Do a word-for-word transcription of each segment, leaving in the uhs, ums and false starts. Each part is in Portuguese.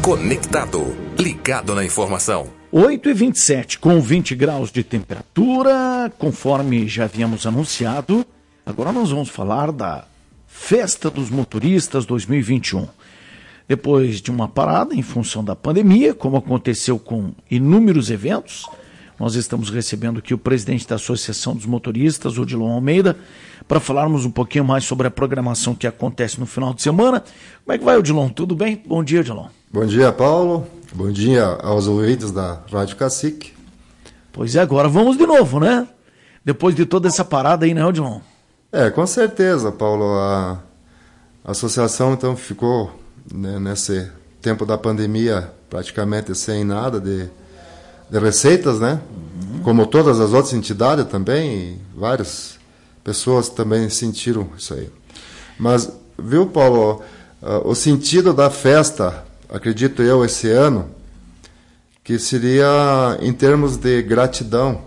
Conectado, ligado na informação. oito e vinte e sete, com vinte graus de temperatura, conforme já havíamos anunciado. Agora nós vamos falar da Festa dos Motoristas dois mil e vinte e um. Depois de uma parada em função da pandemia, como aconteceu com inúmeros eventos, nós estamos recebendo aqui o presidente da Associação dos Motoristas, Odilon Almeida, para falarmos um pouquinho mais sobre a programação que acontece no final de semana. Como é que vai, Odilon? Tudo bem? Bom dia, Odilon. Bom dia, Paulo. Bom dia aos ouvintes da Rádio Cacique. Pois é, agora vamos de novo, né? Depois de toda essa parada aí, né, Odilon? É, com certeza, Paulo. A associação, então, ficou, né, nesse tempo da pandemia praticamente sem nada de, de receitas, né? Uhum. Como todas as outras entidades também, e várias pessoas também sentiram isso aí. Mas, viu, Paulo, o sentido da festa, acredito eu, esse ano, que seria em termos de gratidão.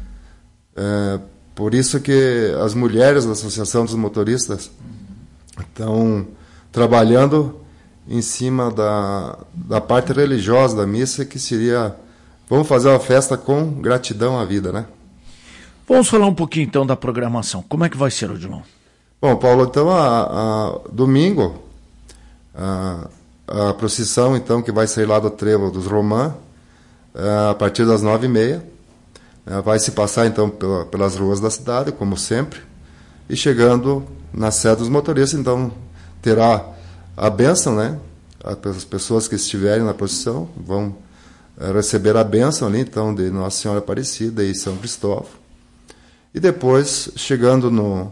É, por isso que as mulheres da Associação dos Motoristas estão trabalhando em cima da, da parte religiosa da missa, que seria, vamos fazer uma festa com gratidão à vida, né? Vamos falar um pouquinho então da programação. Como é que vai ser, Odilon? Bom, Paulo, então, a, a, domingo, a, a procissão, então, que vai sair lá do Trevo dos Romã, a partir das nove e meia, vai se passar, então, pela, pelas ruas da cidade, como sempre, e chegando na sede dos motoristas, então, terá a bênção, né? As pessoas que estiverem na procissão vão é, receber a bênção ali, então, de Nossa Senhora Aparecida e São Cristóvão. E depois, chegando no,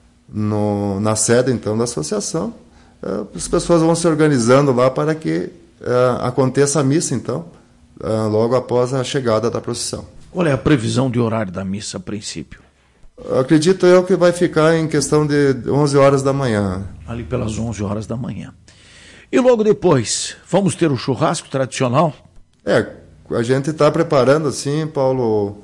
no, na sede, então, da associação, é, as pessoas vão se organizando lá para que é, aconteça a missa, então, é, logo após a chegada da procissão. Qual é a previsão de horário da missa, a princípio? Acredito eu que vai ficar em questão de onze horas da manhã. Ali pelas onze horas da manhã. E logo depois, vamos ter o churrasco tradicional? É, a gente está preparando, assim, Paulo,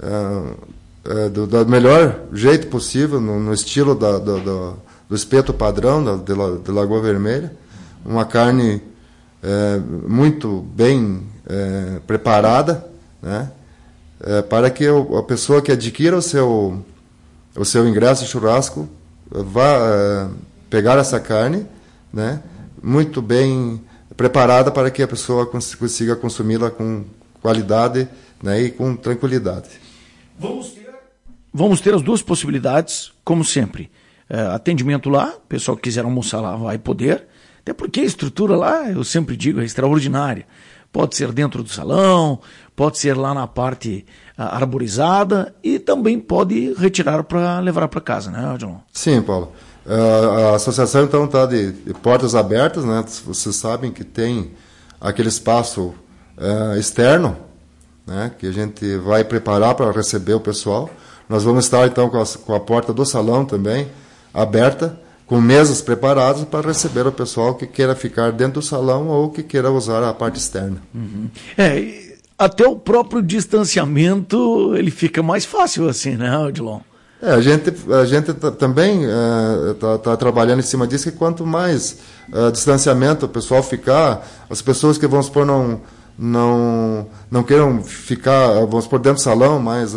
é, é, do, do melhor jeito possível, no, no estilo da, do, do, do espeto padrão da, de, La, de Lagoa Vermelha. Uma carne é, muito bem é, preparada, né? É, para que o, a pessoa que adquira o seu, o seu ingresso de churrasco vá é, pegar essa carne, né, muito bem preparada para que a pessoa cons- consiga consumi-la com qualidade, né, e com tranquilidade. Vamos ter, vamos ter as duas possibilidades, como sempre. É, atendimento lá, o pessoal que quiser almoçar lá vai poder, até porque a estrutura lá, eu sempre digo, é extraordinária. Pode ser dentro do salão, pode ser lá na parte ah, arborizada e também pode retirar para levar para casa, né, Odilon? Sim, Paulo. Uh, a associação, então, está de, de portas abertas, né? Vocês sabem que tem aquele espaço uh, externo, né? Que a gente vai preparar para receber o pessoal. Nós vamos estar, então, com a, com a porta do salão também aberta, com mesas preparadas para receber o pessoal que queira ficar dentro do salão ou que queira usar a parte externa. Uhum. É, até o próprio distanciamento, ele fica mais fácil assim, né, Odilon? É, a gente, a gente tá, também está uh, tá trabalhando em cima disso, que quanto mais uh, distanciamento o pessoal ficar, as pessoas que, vamos supor, não, não, não queiram ficar, vamos supor, dentro do salão, mais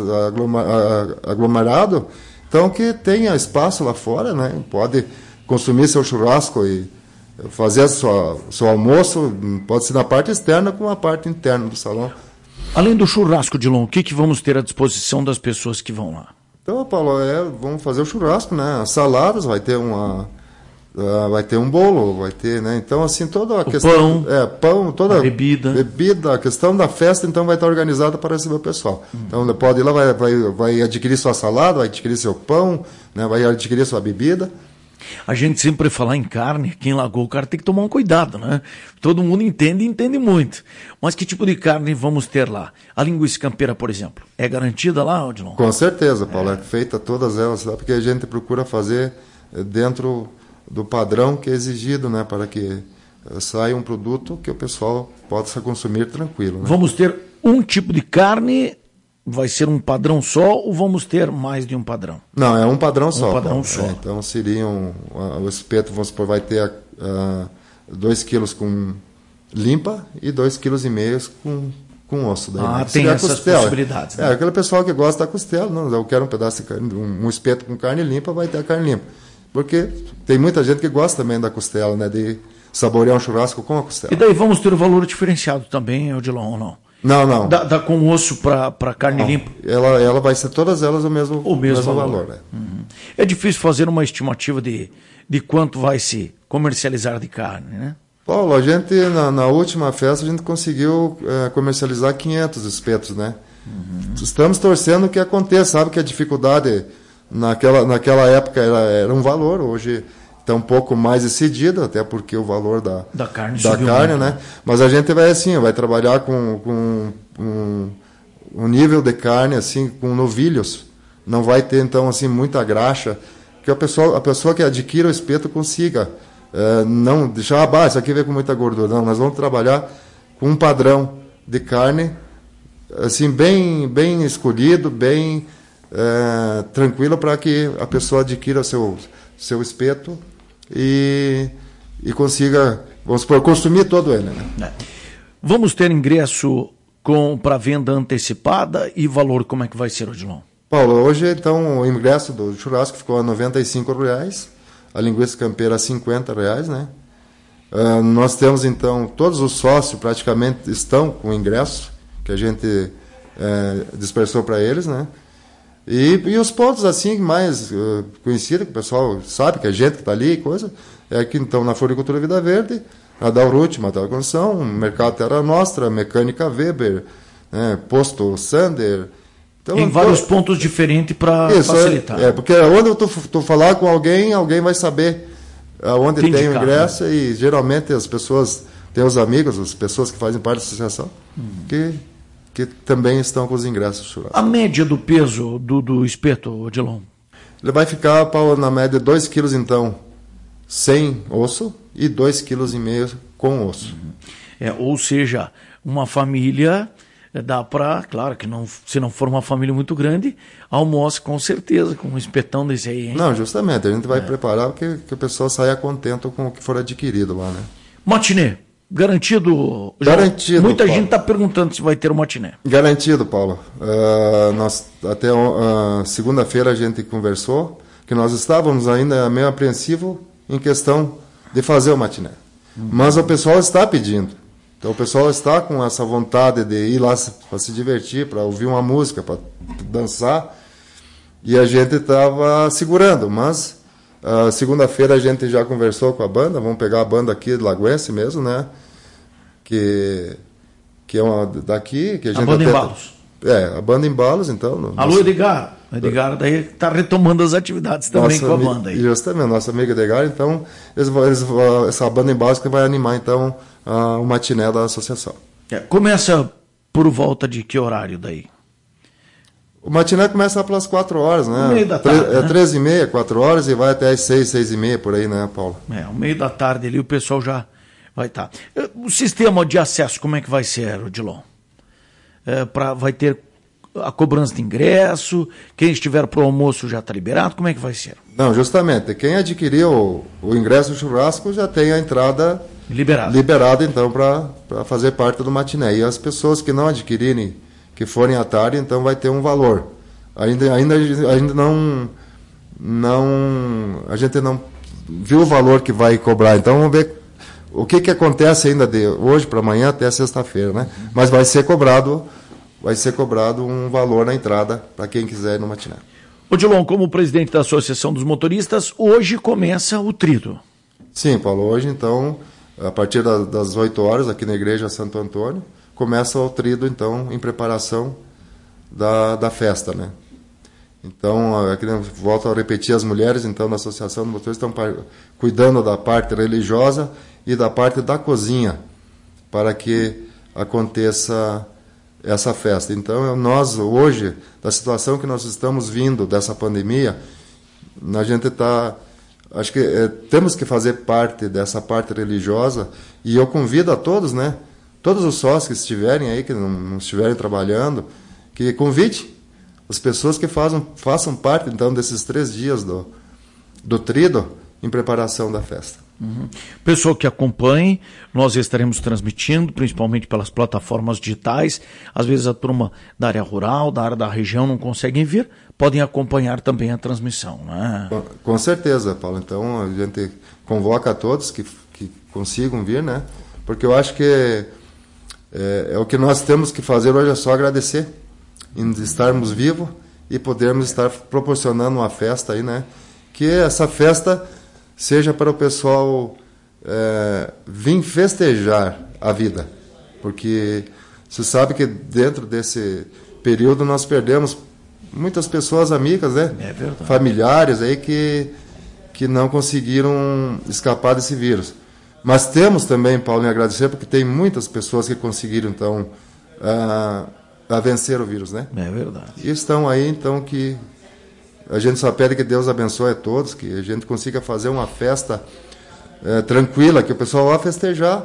aglomerado, então que tenha espaço lá fora, né? Pode consumir seu churrasco e fazer o seu almoço, pode ser na parte externa como na parte interna do salão. Além do churrasco, Odilon, o que, que vamos ter à disposição das pessoas que vão lá? Então, Paulo, é, vamos fazer o churrasco, né? As saladas, vai ter uma, uh, vai ter um bolo, vai ter, né? Então, assim, toda a o questão... Pão, é, pão, toda a bebida. Bebida, a questão da festa, então, vai estar organizada para receber o pessoal. Hum. Então, pode ir lá, vai, vai, vai adquirir sua salada, vai adquirir seu pão, né? Vai adquirir sua bebida. A gente sempre fala em carne, aqui em Lagoa o cara tem que tomar um cuidado, né? Todo mundo entende e entende muito. Mas que tipo de carne vamos ter lá? A linguiça campeira, por exemplo, é garantida lá, Odilon? Com certeza, Paulo, é, é feita todas elas, sabe? Porque a gente procura fazer dentro do padrão que é exigido, né? Para que saia um produto que o pessoal possa consumir tranquilo, né? Vamos ter um tipo de carne... Vai ser um padrão só ou vamos ter mais de um padrão? Não, é um padrão um só. Um padrão só. É, então seria um, o espeto, vamos supor, vai ter uh, dois quilos com limpa e dois vírgula cinco quilos com, com osso. Daí, ah, né? tem essas costela. possibilidades. Né? É, aquele pessoal que gosta da costela, não, eu quero um pedaço de carne, um, um espeto com carne limpa, vai ter a carne limpa. Porque tem muita gente que gosta também da costela, né? De saborear um churrasco com a costela. E daí vamos ter o valor diferenciado também, Odilon, ou não? Não, não. Dá, dá com osso para carne não. limpa? Ela, ela vai ser todas elas o mesmo, o mesmo, mesmo valor. valor né? Uhum. É difícil fazer uma estimativa de, de quanto vai se comercializar de carne, né? Paulo, a gente, na, na última festa, a gente conseguiu é, comercializar quinhentos espetos, né? Uhum. Estamos torcendo que aconteça, sabe que a dificuldade naquela, naquela época era, era um valor, hoje está um pouco mais excedido, até porque o valor da, da carne, da carne né? Mas a gente vai assim, vai trabalhar com, com um, um nível de carne assim, com novilhos, não vai ter então assim muita graxa, que a pessoa, a pessoa que adquira o espeto consiga é, não deixar, ah, bah, isso aqui vem com muita gordura, não, nós vamos trabalhar com um padrão de carne assim, bem, bem escolhido, bem é, tranquilo para que a pessoa adquira seu, seu espeto e, e consiga, vamos supor, consumir todo ele. Né? É. Vamos ter ingresso para venda antecipada e valor, como é que vai ser, Odilon? Paulo, hoje então o ingresso do churrasco ficou a noventa e cinco reais, a linguiça campeira a cinquenta reais, né? Uh, nós temos então, todos os sócios praticamente estão com o ingresso que a gente uh, dispersou para eles, né? E, e os pontos assim mais uh, conhecidos, que o pessoal sabe que a gente que está ali, coisa, é aqui então na Floricultura Vida Verde, a Dalrute, Material de Construção, Mercado Terra Nostra, Mecânica Weber, né, Posto Sander. Então, em vários tô... pontos diferentes para facilitar. É, é, porque onde eu tu, tu falar com alguém, alguém vai saber onde tem, tem o ingresso, né? E geralmente as pessoas, tem os amigos, as pessoas que fazem parte da associação, uhum. que... que também estão com os ingressos churrasco. A média do peso do, do espeto, Odilon? Ele vai ficar, Paulo, na média dois quilos, então, sem osso e dois vírgula cinco quilos com osso. Uhum. É, ou seja, uma família, dá para, claro que não, se não for uma família muito grande, almoça com certeza, com um espetão desse aí, hein? Não, justamente, a gente vai é. preparar que, que o pessoal saia contento com o que for adquirido lá, né? Matinê. Garantido? Garantido. Muita Paulo. gente está perguntando se vai ter um matiné. Garantido, Paulo. Uh, nós, até uh, segunda-feira a gente conversou que nós estávamos ainda meio apreensivo em questão de fazer o matiné. Uhum. Mas o pessoal está pedindo. Então o pessoal está com essa vontade de ir lá para se divertir, para ouvir uma música, para dançar. E a gente estava segurando, mas... Uh, segunda-feira a gente já conversou com a banda, vamos pegar a banda aqui de Lagoense mesmo, né? Que, que é uma daqui. Que a, gente a banda até, Embalos. É, a banda Embalos, então. No, Alô, nosso, Edgar. Edgar daí está retomando as atividades também com a amiga, banda aí. Justamente, nossa amiga Edgar, então, eles, eles, essa banda Embalos que vai animar então uh, o matiné da associação. É, começa por volta de que horário daí? O matiné começa lá pelas quatro horas, né? No meio da tarde. É né? treze e meia, quatro horas e vai até as seis, seis e meia por aí, né, Paulo? É, o meio da tarde ali o pessoal já vai estar. Tá. O sistema de acesso, como é que vai ser, Odilon? É, pra, vai ter a cobrança de ingresso, quem estiver para o almoço já está liberado, como é que vai ser? Não, justamente, quem adquiriu o, o ingresso do churrasco já tem a entrada liberada, liberada então, para fazer parte do matiné. E as pessoas que não adquirirem, que forem à tarde, então vai ter um valor. Ainda, ainda, ainda não, não, a gente não viu o valor que vai cobrar. Então vamos ver o que, que acontece ainda de hoje para amanhã até sexta-feira, né? Mas vai ser cobrado, vai ser cobrado um valor na entrada para quem quiser ir no matiné. Odilon, como presidente da Associação dos Motoristas, hoje começa o trido. Sim, Paulo, hoje então, a partir das oito horas, aqui na Igreja Santo Antônio, começa o trido, então, em preparação da, da festa, né? Então, aqui, volto a repetir, as mulheres, então, da Associação de Motoristas estão cuidando da parte religiosa e da parte da cozinha, para que aconteça essa festa. Então, nós, hoje, da situação que nós estamos vindo dessa pandemia, a gente está... Acho que é, temos que fazer parte dessa parte religiosa, e eu convido a todos, né? Todos os sócios que estiverem aí, que não, não estiverem trabalhando, que convide as pessoas que façam, façam parte, então, desses três dias do, do trido em preparação da festa. Uhum. Pessoal que acompanhe, nós estaremos transmitindo, principalmente pelas plataformas digitais. Às vezes a turma da área rural, da área da região não conseguem vir, podem acompanhar também a transmissão, né? Com, com certeza, Paulo. Então a gente convoca a todos que, que consigam vir, né? Porque eu acho que é, é o que nós temos que fazer hoje, é só agradecer em estarmos vivos e podermos estar proporcionando uma festa aí, né? Que essa festa seja para o pessoal é, vir festejar a vida. Porque você sabe que dentro desse período nós perdemos muitas pessoas amigas, né? É verdade. Familiares aí que, que não conseguiram escapar desse vírus. Mas temos também, Paulo, em agradecer, porque tem muitas pessoas que conseguiram, então, a, a vencer o vírus, né? É verdade. E estão aí, então, que a gente só pede que Deus abençoe a todos, que a gente consiga fazer uma festa é, tranquila, que o pessoal vá festejar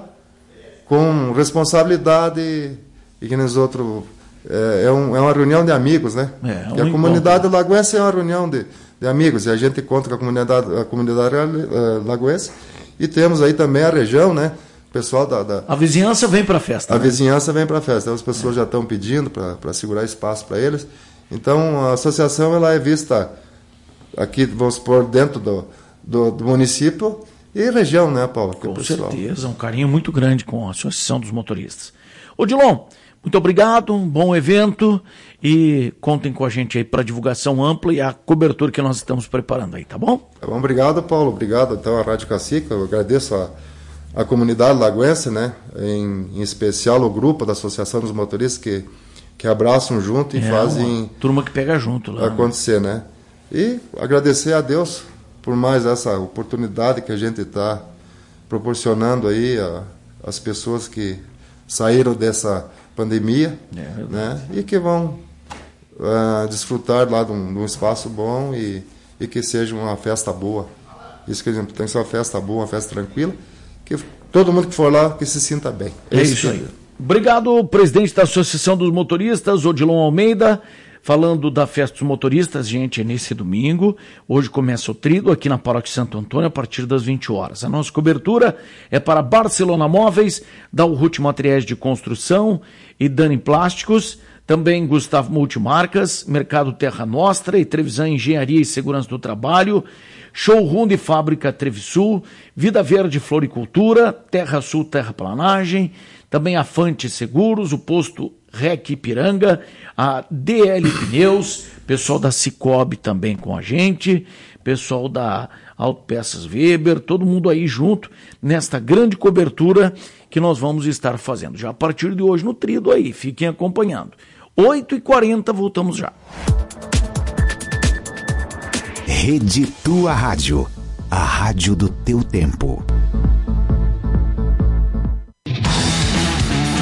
com responsabilidade e que nos outros... É, é, um, é uma reunião de amigos, né? É, um e a comunidade lagoense é uma reunião de, de amigos, e a gente conta com a comunidade, a comunidade uh, lagoense, e temos aí também a região, né? O pessoal da... da a vizinhança vem para a festa. A né? vizinhança vem para a festa, então as pessoas é. já estão pedindo para segurar espaço para eles. Então, a associação ela é vista aqui, vamos supor, dentro do, do, do município e região, né, Paulo? Com certeza, um carinho muito grande com a Associação dos Motoristas. Odilon, muito obrigado, um bom evento e contem com a gente aí para a divulgação ampla e a cobertura que nós estamos preparando aí, tá bom? Tá bom, obrigado, Paulo, obrigado então à Rádio Cacique, eu agradeço a, a comunidade lagoense, né, em, em especial o grupo da Associação dos Motoristas que que abraçam junto e é, fazem... turma que pega junto lá. Acontecer, né? E agradecer a Deus por mais essa oportunidade que a gente está proporcionando aí às pessoas que saíram dessa pandemia, é, né? E que vão uh, desfrutar lá de um, de um espaço bom e, e que seja uma festa boa. Isso que a gente tem que ser uma festa boa, uma festa tranquila, que todo mundo que for lá, que se sinta bem. É, é isso, isso aí. Obrigado, presidente da Associação dos Motoristas, Odilon Almeida, falando da Festa dos Motoristas, gente, nesse domingo. Hoje começa o trido aqui na Paróquia Santo Antônio a partir das vinte horas. A nossa cobertura é para Barcelona Móveis, Dalrut Materiais de Construção e Dani Plásticos, também Gustavo Multimarcas, Mercado Terra Nostra e Trevisan Engenharia e Segurança do Trabalho, Showroom de Fábrica Trevisul, Vida Verde Floricultura, Terra Sul Terraplanagem, também a Fante Seguros, o posto Rec Ipiranga, a D L Pneus, pessoal da Cicobi também com a gente, pessoal da Autopeças Weber, todo mundo aí junto nesta grande cobertura que nós vamos estar fazendo. Já a partir de hoje no trido aí, fiquem acompanhando. oito e quarenta, voltamos já. Rede Tua Rádio, a rádio do teu tempo.